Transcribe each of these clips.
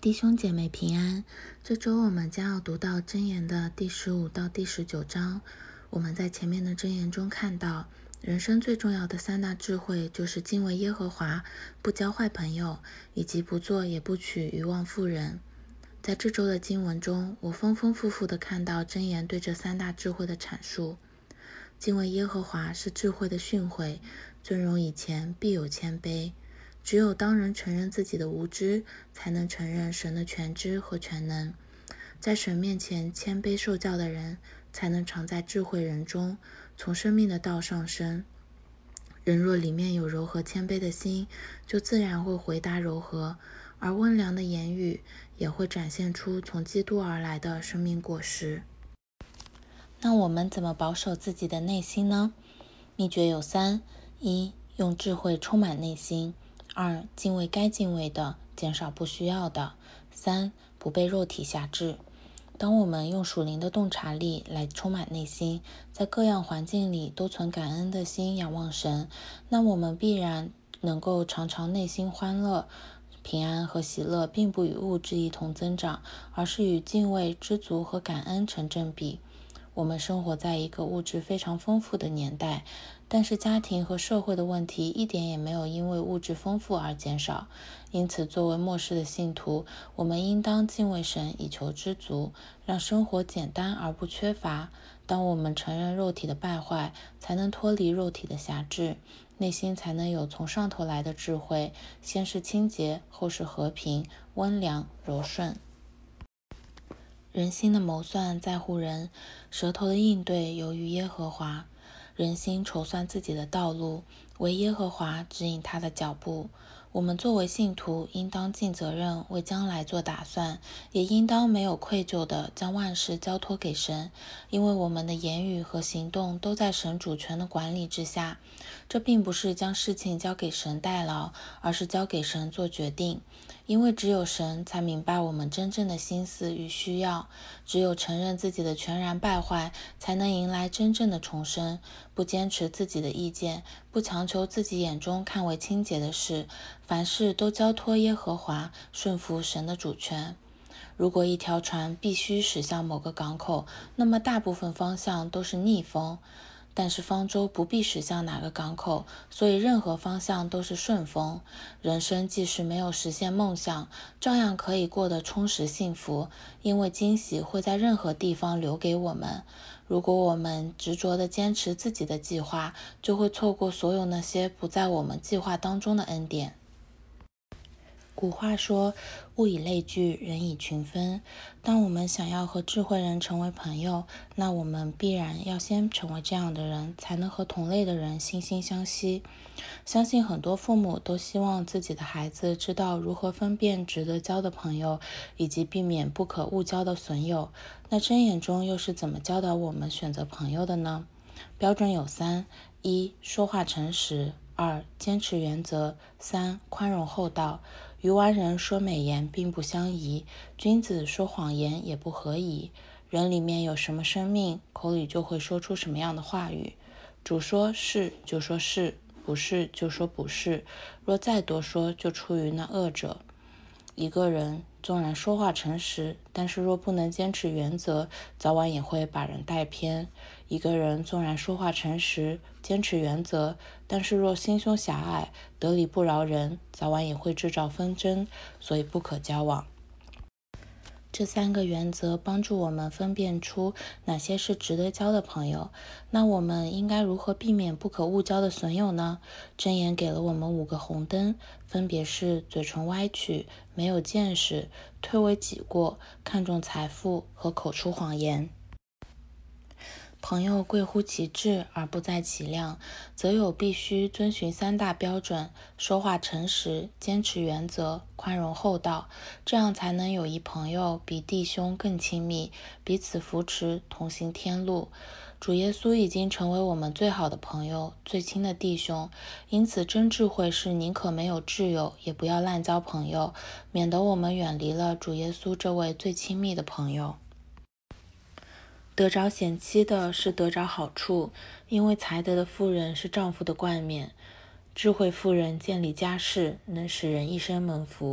弟兄姐妹平安，这周我们将要读到箴言的第15到第19章。我们在前面的箴言中看到，人生最重要的3大智慧就是敬畏耶和华，不交坏朋友，以及不做也不娶愚妄妇人。在这周的经文中，我丰丰富富地看到箴言对这3大智慧的阐述。敬畏耶和华是智慧的训诲，尊荣以前必有谦卑。只有当人承认自己的无知，才能承认神的全知和全能。在神面前谦卑受教的人，才能常在智慧人中，从生命的道上升。人若里面有柔和谦卑的心，就自然会回答柔和，而温良的言语也会展现出从基督而来的生命果实。那我们怎么保守自己的内心呢？秘诀有3： 1. 用智慧充满内心； 2. 敬畏该敬畏的，减少不需要的； 3. 不被肉体辖制。当我们用属灵的洞察力来充满内心，在各样环境里都存感恩的心仰望神，那我们必然能够常常内心欢乐。平安和喜乐并不与物质一同增长，而是与敬畏、知足和感恩成正比。我们生活在一个物质非常丰富的年代，但是家庭和社会的问题一点也没有因为物质丰富而减少。因此，作为末世的信徒，我们应当敬畏神，以求知足，让生活简单而不缺乏。当我们承认肉体的败坏，才能脱离肉体的辖制，内心才能有从上头来的智慧，先是清洁，后是和平、温良、柔顺。人心的谋算在乎人，舌头的应对由于耶和华。人心筹算自己的道路，唯耶和华指引他的脚步。我们作为信徒，应当尽责任为将来做打算，也应当没有愧疚地将万事交托给神，因为我们的言语和行动都在神主权的管理之下。这并不是将事情交给神代劳，而是交给神做决定。因为只有神才明白我们真正的心思与需要，只有承认自己的全然败坏，才能迎来真正的重生。不坚持自己的意见，不强求自己眼中看为清洁的事，凡事都交托耶和华，顺服神的主权。如果一条船必须驶向某个港口，那么大部分方向都是逆风。但是方舟不必驶向哪个港口，所以任何方向都是顺风。人生即使没有实现梦想，照样可以过得充实幸福，因为惊喜会在任何地方留给我们。如果我们执着地坚持自己的计划，就会错过所有那些不在我们计划当中的恩典。古话说，物以类聚，人以群分。当我们想要和智慧人成为朋友，那我们必然要先成为这样的人，才能和同类的人惺惺相惜。相信很多父母都希望自己的孩子知道如何分辨值得交的朋友，以及避免不可误交的损友。那箴言中又是怎么教导我们选择朋友的呢？标准有3： 1. 说话诚实； 2. 坚持原则； 3. 宽容厚道。愚顽人说美言并不相宜，君子说谎言也不合宜。人里面有什么生命，口里就会说出什么样的话语。主说是就说是，不是就说不是，若再多说，就出于那恶者。一个人纵然说话诚实，但是若不能坚持原则，早晚也会把人带偏。一个人纵然说话诚实，坚持原则，但是若心胸狭隘，得理不饶人，早晚也会制造纷争，所以不可交往。这3个原则帮助我们分辨出哪些是值得交的朋友。那我们应该如何避免不可误交的损友呢？箴言给了我们5个红灯，分别是嘴唇歪曲、没有见识、推诿己过、看重财富和口出谎言。朋友贵乎其质而不在其量，则友必须遵循3大标准：说话诚实，坚持原则，宽容厚道，这样才能有一朋友比弟兄更亲密，彼此扶持，同行天路。主耶稣已经成为我们最好的朋友，最亲的弟兄，因此真智慧是宁可没有挚友，也不要滥交朋友，免得我们远离了主耶稣这位最亲密的朋友。得着贤妻的是得着好处，因为才德的妇人是丈夫的冠冕。智慧妇人建立家室，能使人一生蒙福。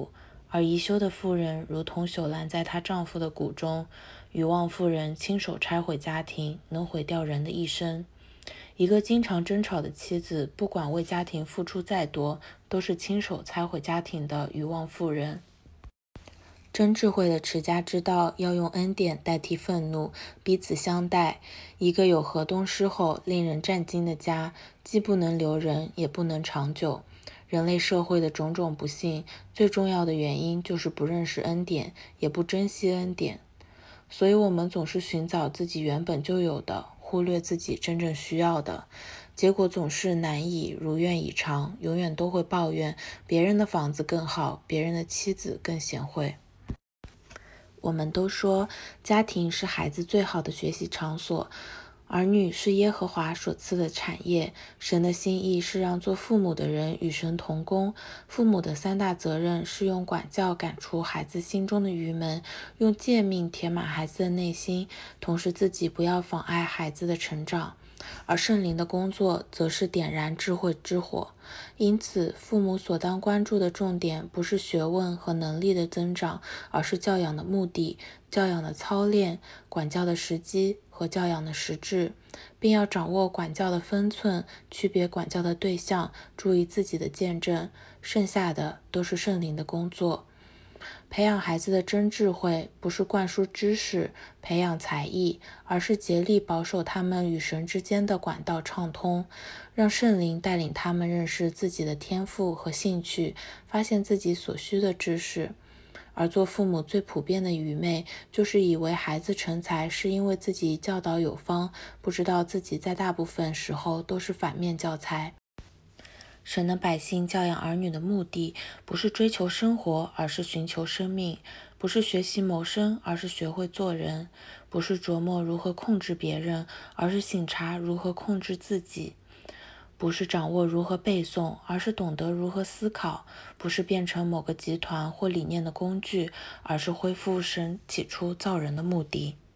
而宜修的妇人如同朽烂在她丈夫的骨中，愚妄妇人亲手拆毁家庭，能毁掉人的一生。一个经常争吵的妻子，不管为家庭付出再多，都是亲手拆毁家庭的愚妄妇人。真智慧的持家之道，要用恩典代替愤怒，彼此相待。一个有河东狮吼、令人战惊的家，既不能留人，也不能长久。人类社会的种种不幸，最重要的原因就是不认识恩典，也不珍惜恩典。所以我们总是寻找自己原本就有的，忽略自己真正需要的，结果总是难以如愿以偿，永远都会抱怨别人的房子更好，别人的妻子更贤惠。我们都说家庭是孩子最好的学习场所，儿女是耶和华所赐的产业。神的心意是让做父母的人与神同工。父母的三大责任是用管教赶出孩子心中的愚门，用诫命填满孩子的内心，同时自己不要妨碍孩子的成长。而圣灵的工作则是点燃智慧之火。因此，父母所当关注的重点不是学问和能力的增长，而是教养的目的、教养的操练、管教的时机和教养的实质，并要掌握管教的分寸，区别管教的对象，注意自己的见证，剩下的都是圣灵的工作。培养孩子的真智慧，不是灌输知识、培养才艺，而是竭力保守他们与神之间的管道畅通，让圣灵带领他们认识自己的天赋和兴趣，发现自己所需的知识。而做父母最普遍的愚昧，就是以为孩子成才是因为自己教导有方，不知道自己在大部分时候都是反面教材。神的百姓教养儿女的目的，不是追求生活，而是寻求生命；不是学习谋生，而是学会做人；不是琢磨如何控制别人，而是省察如何控制自己；不是掌握如何背诵，而是懂得如何思考；不是变成某个集团或理念的工具，而是恢复神起初造人的目的。